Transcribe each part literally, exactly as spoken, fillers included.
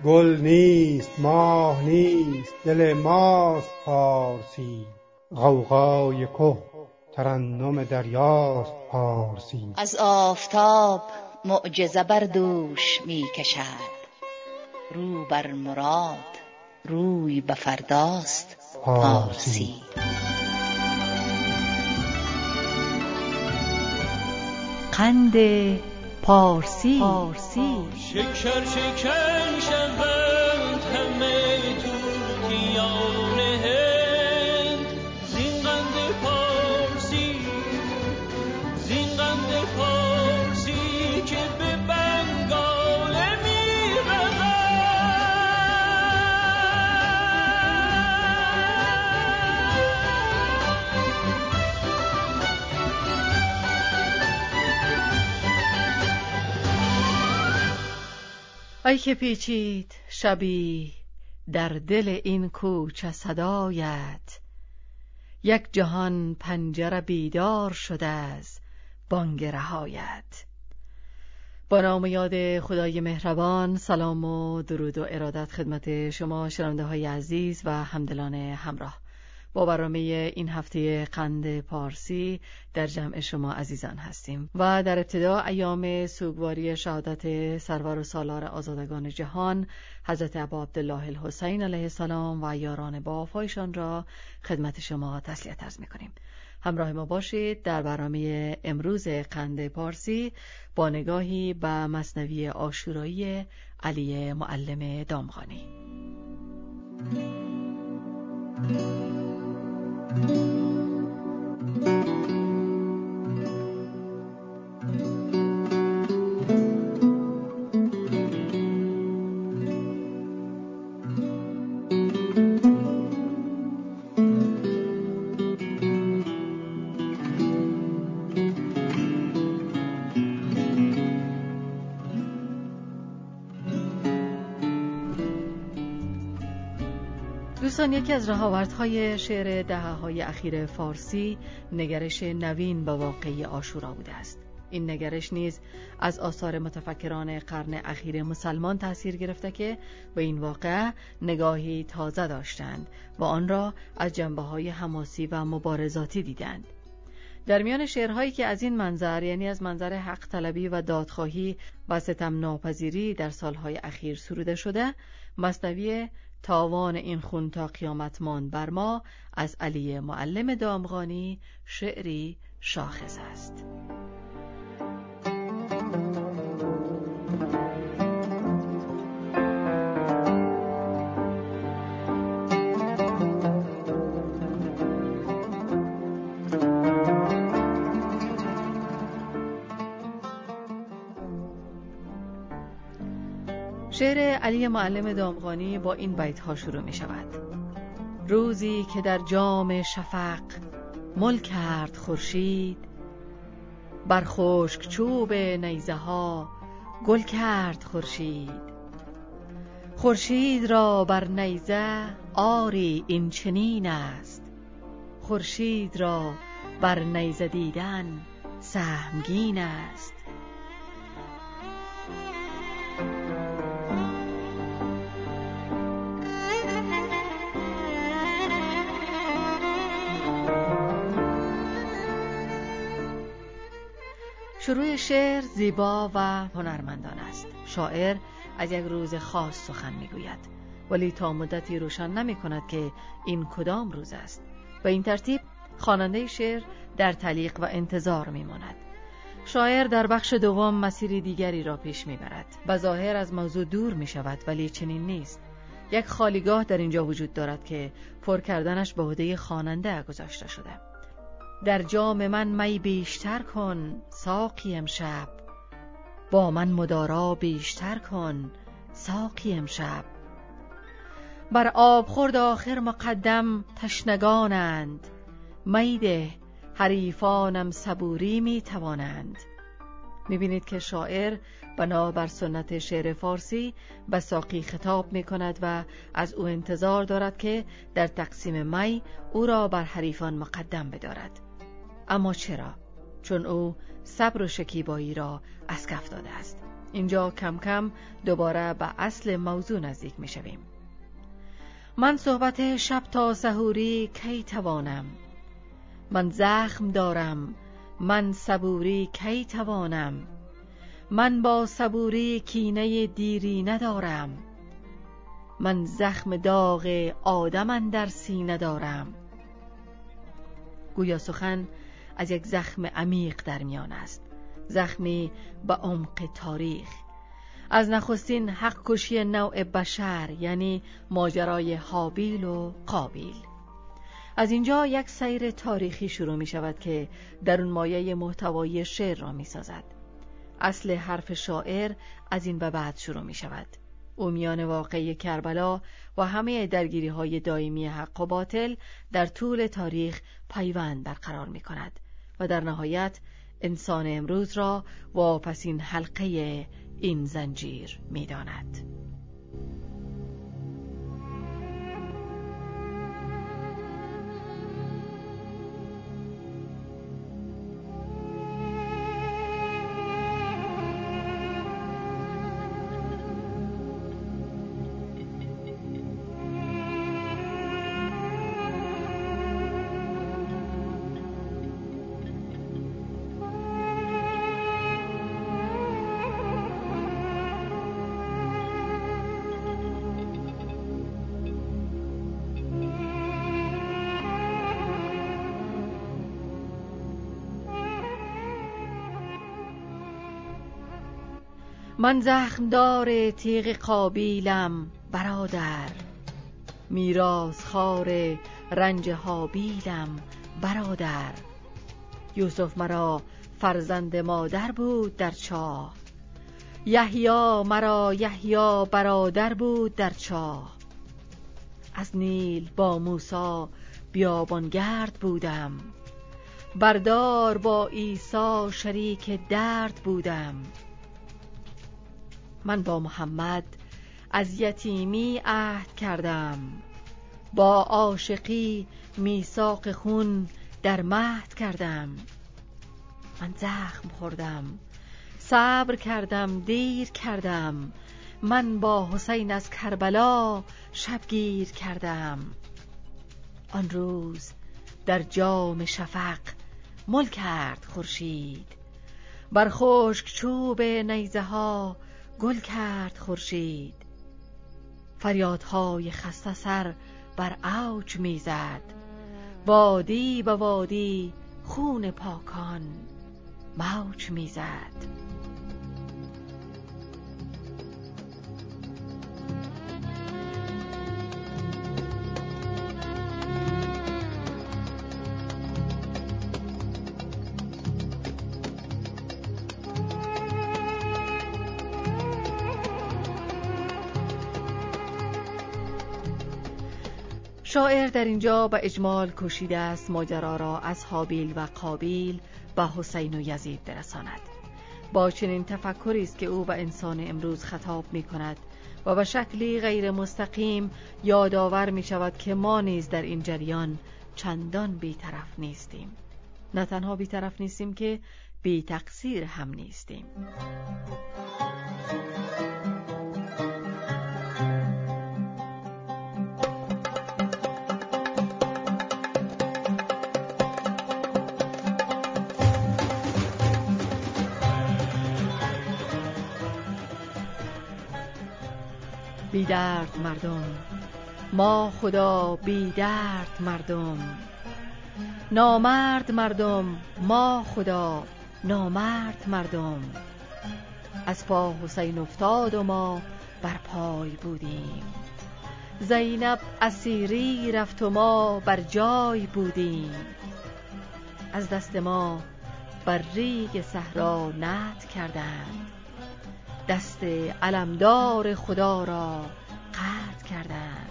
گل نیست، ماه نیست، دل ماست پارسی. غوغای که ترنم دریاست پارسی. از آفتاب معجزه بر دوش می کشد، رو بر مراد روی به فرداست پارسی. قند پارسی. شکر شکر شوند همه طوطیان هند، زین قند پارسی، زین قند پارسی که به بنگال می رود. ای که پیچید شبی در دل این کوچه صدایت، یک جهان پنجره بیدار شده از بانگ رهایت. با نام یاد خدای مهربان، سلام و درود و ارادت خدمت شما شنونده های عزیز و همدلان همراه. با برنامه این هفته قند پارسی در جمع شما عزیزان هستیم و در ابتدا ایام سوگواری شهادت سرور و سالار آزادگان جهان حضرت ابا عبدالله الحسین علیه السلام و یاران با وفایشان را خدمت شما تسلیت عرض می‌کنیم. همراه ما باشید در برنامه امروز قند پارسی با نگاهی به مثنوی عاشورایی علی معلم دامغانی. دوستان، یکی از رهاوردهای شعر دهه‌های اخیر فارسی نگرش نوین به واقعه عاشورا بوده است. این نگرش نیز از آثار متفکران قرن اخیر مسلمان تأثیر گرفته که به این واقعه نگاهی تازه داشتند و آن را از جنبه‌های حماسی و مبارزاتی دیدند. در میان شعرهایی که از این منظر، یعنی از منظر حق طلبی و دادخواهی و ستم ناپذیری در سالهای اخیر سروده شده، مثنوی تاوان این خون تا قیامت مان بر ما از علی معلم دامغانی شعری شاخص است. شعر علی معلم دامغانی با این بیت ها شروع می شود: روزی که در جام شفق مل کرد خورشید، بر خشک چوب نیزه ها گل کرد خورشید. خورشید را بر نیزه آری این چنین است، خورشید را بر نیزه دیدن سهمگین است. شروع شعر زیبا و هنرمندانه است. شاعر از یک روز خاص سخن میگوید، ولی تا مدتی روشن نمی کند که این کدام روز است. به این ترتیب خواننده شعر در تعلیق و انتظار میماند. شاعر در بخش دوم مسیر دیگری را پیش میبرد. به ظاهر از موضوع دور می شود، ولی چنین نیست. یک خالیگاه در اینجا وجود دارد که پر کردنش به عهده خواننده گذاشته شده. در جام من می بیشتر کن ساقی امشب، با من مدارا بیشتر کن ساقی امشب. بر آب خورد آخر مقدم تشنگانند، میده حریفانم صبوری می توانند. میبینید که شاعر بنابر سنت شعر فارسی به ساقی خطاب میکند و از او انتظار دارد که در تقسیم می او را بر حریفان مقدم بدارد. اما چرا؟ چون او صبر و شکیبایی را از کف داده است. اینجا کم کم دوباره به اصل موضوع نزدیک می شویم. من صحبت شب تا سحوری کی توانم؟ من زخم دارم، من صبوری کی توانم؟ من با صبوری کینه دیری ندارم، من زخم داغ آدم اندر سینه دارم. گویا سخن از یک زخم عمیق در میان است، زخمی به عمق تاریخ، از نخستین حق کشی نوع بشر، یعنی ماجرای هابیل و قابیل. از اینجا یک سیر تاریخی شروع می شود که در اون مایه محتوایی شعر را می سازد. اصل حرف شاعر از این به بعد شروع می شود. او میان واقعه کربلا و همه درگیری های دائمی حق و باطل در طول تاریخ پیوند برقرار می کند و در نهایت انسان امروز را واپسین حلقه این زنجیر می داند. من زخمدار تیغ قابیلم برادر، میراث خوار رنج هابیلم برادر. یوسف مرا فرزند مادر بود در چاه، یحیی مرا یحیی برادر بود در چاه. از نیل با موسی بیابانگرد بودم، بردار با عیسی شریک درد بودم. من با محمد از یتیمی عهد کردم، با عاشقی میثاق خون در مهد کردم. من زخم خوردم، صبر کردم، دیر کردم. من با حسین از کربلا شبگیر کردم. آن روز در جام شفق مل کرد خورشید، بر خشک چوب نیزه ها گل کرد خورشید. فریادهای خسته سر بر اوج میزد، وادی به وادی خون پاکان موج میزد. شاعر در اینجا به اجمال کوشیده است ماجرا را از هابیل و قابیل به حسین و یزید برساند. با چنین تفکری است که او به انسان امروز خطاب می کند و به شکلی غیر مستقیم یادآور می شود که ما نیز در این جریان چندان بی‌طرف نیستیم. نه تنها بی‌طرف نیستیم که بی تقصیر هم نیستیم. بی درد مردم، ما خدا بی درد مردم. نامرد مردم، ما خدا نامرد مردم. از پا حسین افتاد و ما بر پای بودیم، زینب اسیری رفت و ما بر جای بودیم. از دست ما بر ریگ صحرا نطع کردند، دست علمدار خدا را قطع کردند.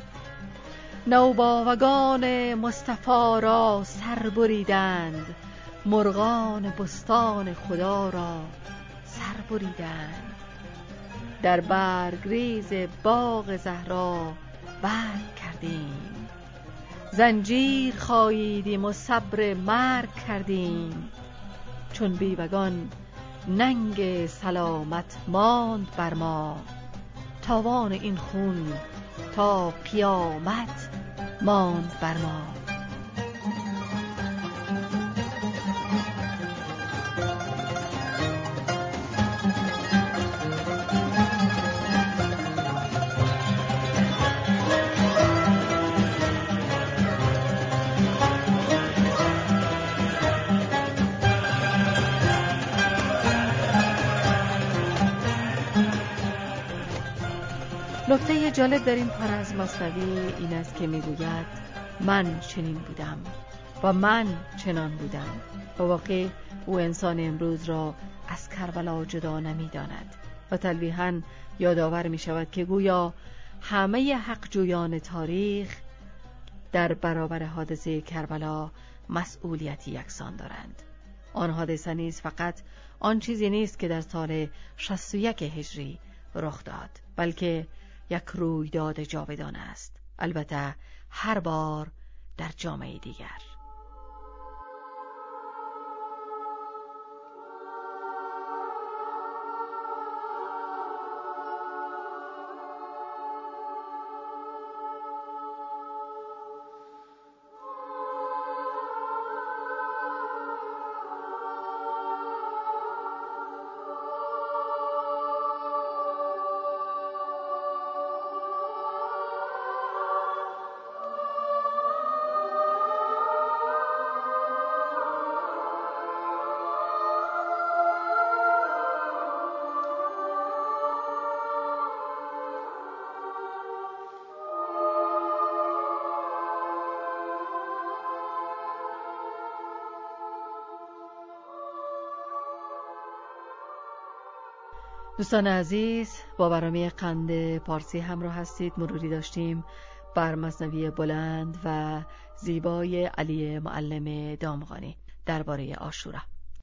نوباوگان مصطفی را سر بریدند، مرغان بستان خدا را سر بریدند. در برگریز باغ زهرا برگ کردیم، زنجیر خاییدیم و صبر مرگ کردیم. چون بیوگان ننگ سلامت ماند بر ما، تاوان این خون تا قیامت ماند بر ما. نکته جالب در این پاره از مثنوی این است که میگوید من چنین بودم و من چنان بودم. و واقع او انسان امروز را از کربلا جدا نمی‌داند و تلویحاً یادآور می شود که گویا همه حق جویان تاریخ در برابر حادثه کربلا مسئولیتی یکسان دارند. آن حادثه نیز فقط آن چیزی نیست که در سال شصت و یک هجری رخ داد، بلکه یک رویداد جاودان است، البته هر بار در جامعه دیگر. دوستان عزیز، با برنامه قند پارسی همراه هستید. مروری داشتیم بر مثنوی بلند و زیبای علی معلم دامغانی درباره عاشورا.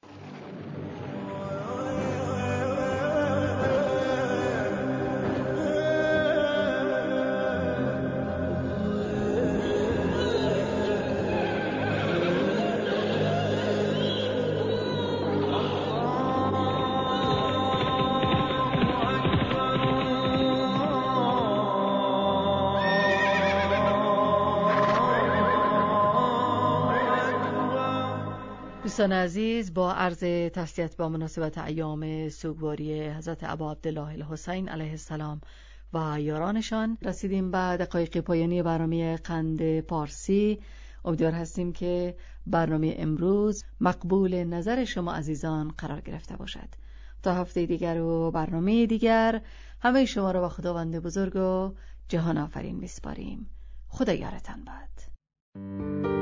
دوستان عزیز، با عرض تسلیت با مناسبت ایام سوگواری حضرت ابا عبدالله الحسین علیه السلام و یارانشان رسیدیم به دقایق پایانی برنامه قند پارسی. امیدوار هستیم که برنامه امروز مقبول نظر شما عزیزان قرار گرفته باشد. تا هفته دیگر و برنامه دیگر همه شما را با خداوند بزرگ و جهان آفرین میسپاریم. خدا یارتان باد.